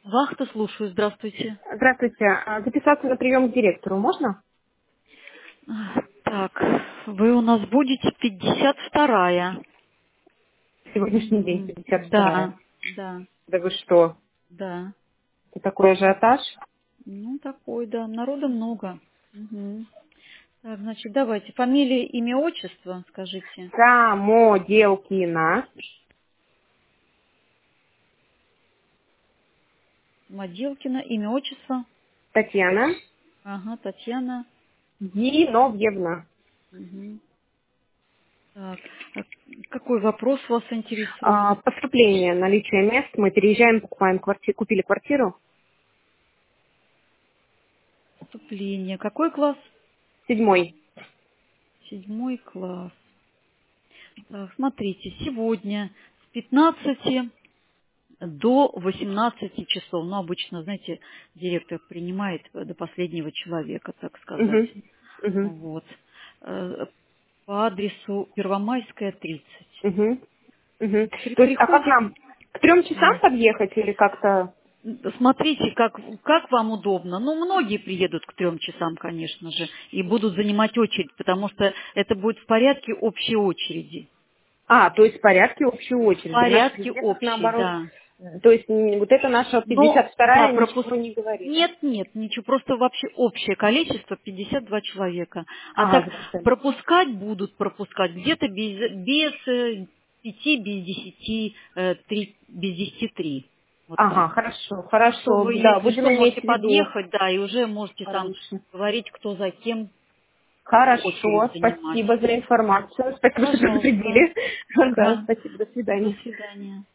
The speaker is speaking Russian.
Вахта, слушаю. Здравствуйте. Здравствуйте. Записаться на прием к директору можно? Так, вы у нас будете 52-я. Сегодняшний день, 52-я. Да, да, Да вы что? да. Это такой ажиотаж? Ну, такой, да. Народа много. Мгм. Так, значит, давайте. Фамилия, имя, отчество, скажите. Самоделкина Моделкина, имя, отчество. Татьяна Ага, Татьяна. Зиновьевна. Мгм. Так, а какой вопрос вас интересует? Поступление, наличие мест. Мы переезжаем, покупаем квартиру, купили квартиру. Вступление. Какой класс? 7-й. 7 класс. Так, смотрите, сегодня с 15 до 18 часов. Ну, обычно, знаете, директор принимает до последнего человека, так сказать. Угу. Угу. Вот. По адресу Первомайская, 30. Угу. Угу. То есть, а как Приходит, нам? К 3 часам да. подъехать или как-то? Смотрите, как вам удобно. Ну, многие приедут к 3 часам, конечно же, и будут занимать очередь, потому что это будет в порядке общей очереди. То есть в порядке общей В очереди. В наших порядке газетах общей, наоборот. да. То есть вот это наша Но, да, 52-я ничего не говорит, да? Нет, ничего, просто вообще общее количество 52 человека. А так Записали. пропускать где-то без 5, без 10, 3, без 10 3. Вот так. Хорошо, Так что хорошо. вы, Да, если будем что, можете иметь в виду подъехать, да, и уже можете там раньше. говорить, кто за кем Хорошо, очередь занимать. спасибо за информацию. Спасибо, что Пожалуйста. предупредили. Да, Ага. спасибо, до До свидания. свидания.